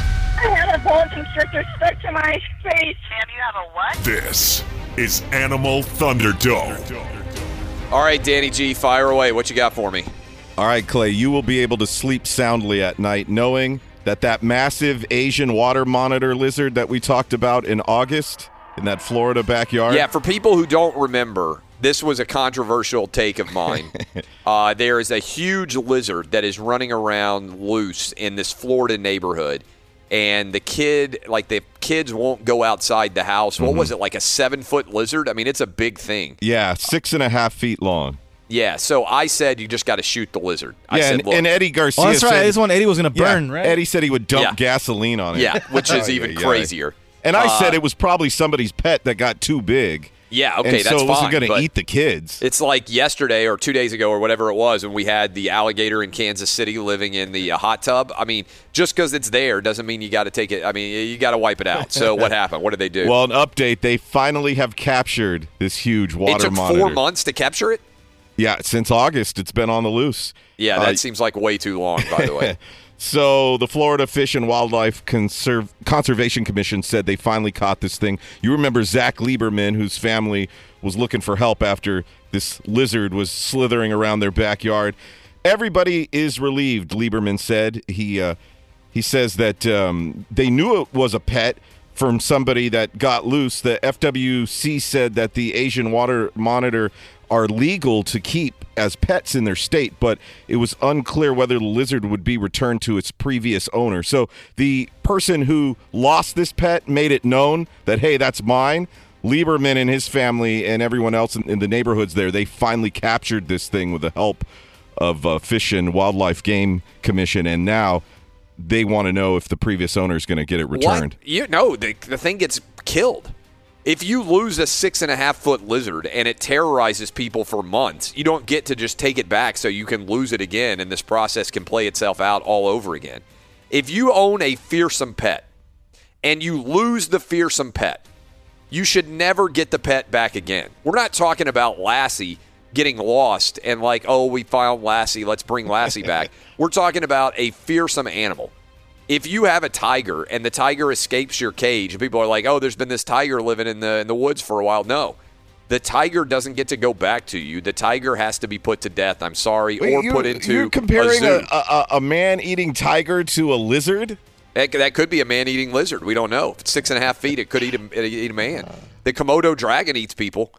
I had a boa constrictor stuck to my face. Sam, you have a what? This is Animal Thunderdome. All right, Danny G, fire away. What you got for me? All right, Clay, you will be able to sleep soundly at night knowing that that massive Asian water monitor lizard that we talked about in August in that Florida backyard. Yeah, for people who don't remember, this was a controversial take of mine. uh, there is a huge lizard that is running around loose in this Florida neighborhood. And the kid, like the kids won't go outside the house. Mm-hmm. What was it, like a seven-foot lizard? I mean, it's a big thing. Yeah, six and a half feet long. Yeah, so I said you just got to shoot the lizard. I yeah, said, and, Look, and Eddie Garcia Oh, that's right. said, This one Eddie was going to burn, yeah, right? Eddie said he would dump Yeah. gasoline on it. Yeah, which is Oh, even yeah, yeah. crazier. And I Uh, said it was probably somebody's pet that got too big. Yeah, okay, and that's so it wasn't fine, going to but eat the kids. It's like yesterday or two days ago or whatever it was when we had the alligator in Kansas City living in the uh, hot tub. I mean, just because it's there doesn't mean you got to take it. I mean, you got to wipe it out. So what happened? What did they do? Well, an update, they finally have captured this huge water it took monitor. four months to capture it? Yeah, since August, it's been on the loose. Yeah, that Uh, seems like way too long, by the way. So the Florida Fish and Wildlife Conserv- Conservation Commission said they finally caught this thing. You remember Zach Lieberman, whose family was looking for help after this lizard was slithering around their backyard. Everybody is relieved, Lieberman said. He uh, he says that um, they knew it was a pet from somebody that got loose. The F W C said that the Asian water monitor are legal to keep as pets in their state, but it was unclear whether the lizard would be returned to its previous owner. So the person who lost this pet made it known that, hey, that's mine. Lieberman and his family and everyone else in, in the neighborhoods there, they finally captured this thing with the help of uh, Fish and Wildlife Game Commission, and now they want to know if the previous owner is going to get it returned. What? You, no, the, the thing gets killed. If you lose a six and a half foot lizard and it terrorizes people for months, you don't get to just take it back so you can lose it again and this process can play itself out all over again. If you own a fearsome pet and you lose the fearsome pet, you should never get the pet back again. We're not talking about Lassie getting lost and like, oh, we found Lassie, let's bring Lassie back. We're talking about a fearsome animal. If you have a tiger and the tiger escapes your cage, and people are like, oh, there's been this tiger living in the in the woods for a while. No. The tiger doesn't get to go back to you. The tiger has to be put to death, I'm sorry, Wait, or you're, put into You're comparing a a, zoo. a, a man-eating tiger to a lizard? That, that could be a man-eating lizard. We don't know. If it's six and a half feet, it could eat a, eat a man. The Komodo dragon eats people.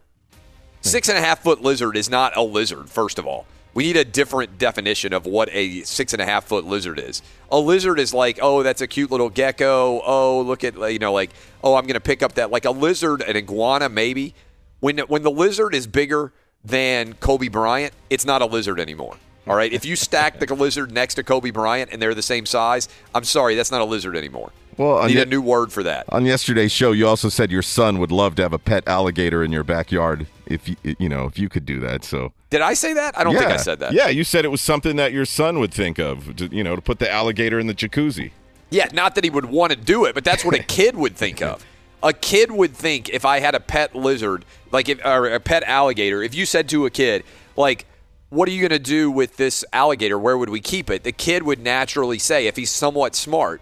Six and a half foot lizard is not a lizard, first of all. We need a different definition of what a six and a half foot lizard is. A lizard is like, oh, that's a cute little gecko. Oh, look at, you know, like, oh, I'm going to pick up that. Like a lizard, an iguana, maybe. When when the lizard is bigger than Kobe Bryant, it's not a lizard anymore. All right? If you stack the lizard next to Kobe Bryant and they're the same size, I'm sorry, that's not a lizard anymore. Well, need ye- a new word for that. On yesterday's show, you also said your son would love to have a pet alligator in your backyard if you, you know, if you could do that. So Did I say that? I don't yeah. think I said that. Yeah, you said it was something that your son would think of, to, you know, to put the alligator in the jacuzzi. Yeah, not that he would want to do it, but that's what a kid would think of. A kid would think if I had a pet lizard, like if, or a pet alligator, if you said to a kid, like, what are you going to do with this alligator? Where would we keep it? The kid would naturally say, if he's somewhat smart,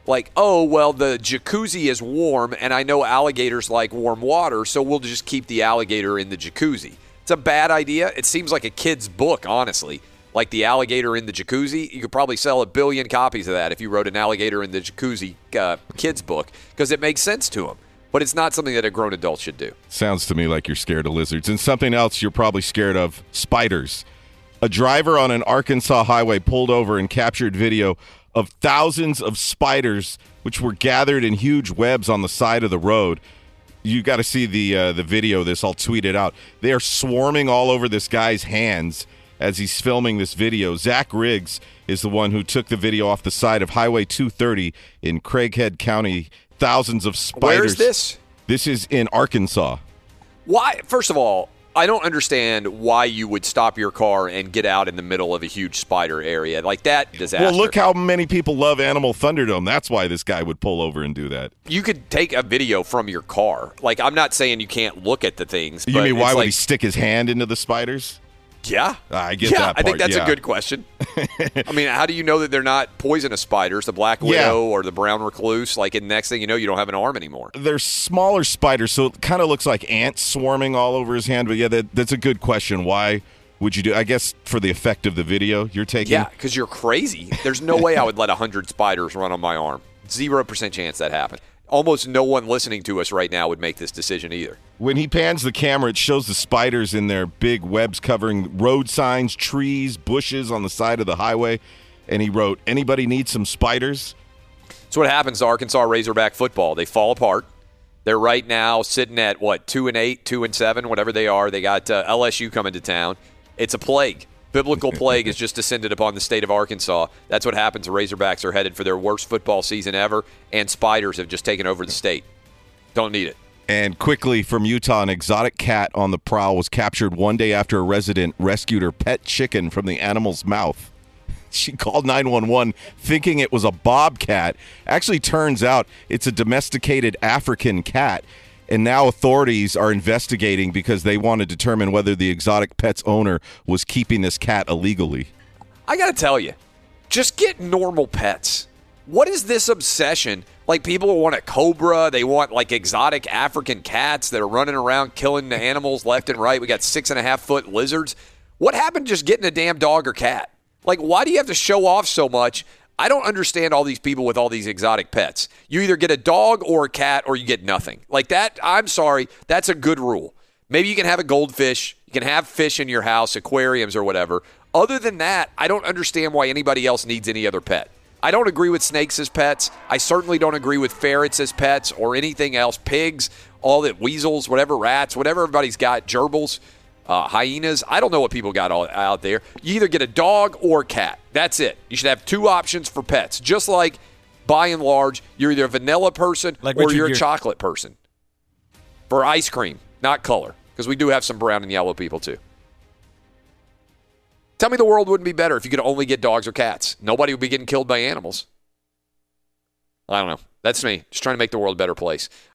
like, oh, well, the jacuzzi is warm, and I know alligators like warm water, so we'll just keep the alligator in the jacuzzi. It's a bad idea. It seems like a kid's book, honestly. Like the alligator in the jacuzzi, you could probably sell a billion copies of that if you wrote an alligator in the jacuzzi uh, kid's book, because it makes sense to them. But it's not something that a grown adult should do. Sounds to me like you're scared of lizards. And something else you're probably scared of, spiders. A driver on an Arkansas highway pulled over and captured video of thousands of spiders, which were gathered in huge webs on the side of the road. You got to see the uh, the video of this. I'll tweet it out. They are swarming all over this guy's hands as he's filming this video. Zach Riggs is the one who took the video off the side of Highway two thirty in Craighead County. Thousands of spiders. Where's this? This is in Arkansas. Why? First of all, I don't understand why you would stop your car and get out in the middle of a huge spider area. Like that disaster. Well, look how many people love Animal Thunderdome. That's why this guy would pull over and do that. You could take a video from your car. Like, I'm not saying you can't look at the things. You but mean why it's would like, he stick his hand into the spiders? Yeah. I get yeah, that part. I think that's yeah. a good question. I mean, how do you know that they're not poisonous spiders, the black widow Yeah. or the brown recluse? Like, and next thing you know, you don't have an arm anymore. They're smaller spiders, so it kind of looks like ants swarming all over his hand. But yeah, that, that's a good question. Why would you do? I guess for the effect of the video you're taking. Yeah, because you're crazy. There's no way I would let one hundred spiders run on my arm. Zero percent chance that happened. Almost no one listening to us right now would make this decision either. When he pans the camera, it shows the spiders in their big webs covering road signs, trees, bushes on the side of the highway. And he wrote, "Anybody need some spiders?" So what happens to Arkansas Razorback football? They fall apart. They're right now sitting at, what, two and eight, two and seven, whatever they are. They got uh, L S U coming to town. It's a plague. Biblical plague has just descended upon the state of Arkansas. That's what happens. The Razorbacks are headed for their worst football season ever, and spiders have just taken over the state. Don't need it. And quickly from Utah, an exotic cat on the prowl was captured one day after a resident rescued her pet chicken from the animal's mouth. She called nine one one thinking it was a bobcat. Actually, turns out it's a domesticated African cat. And now authorities are investigating because they want to determine whether the exotic pet's owner was keeping this cat illegally. I got to tell you, just get normal pets. What is this obsession? Like, people want a cobra. They want, like, exotic African cats that are running around killing the animals left and right. We got six and a half foot lizards. What happened to just getting a damn dog or cat? Like, why do you have to show off so much? I don't understand all these people with all these exotic pets. You either get a dog or a cat or you get nothing. Like that, I'm sorry, that's a good rule. Maybe you can have a goldfish. You can have fish in your house, aquariums or whatever. Other than that, I don't understand why anybody else needs any other pet. I don't agree with snakes as pets. I certainly don't agree with ferrets as pets or anything else. Pigs, all that, weasels, whatever, rats, whatever everybody's got, gerbils. Uh, hyenas. I don't know what people got all, out there. You either get a dog or a cat. That's it. You should have two options for pets. Just like, by and large, you're either a vanilla person like or Richard you're a Gere. chocolate person. For ice cream, not color. Because we do have some brown and yellow people, too. Tell me the world wouldn't be better if you could only get dogs or cats. Nobody would be getting killed by animals. I don't know. That's me. Just trying to make the world a better place.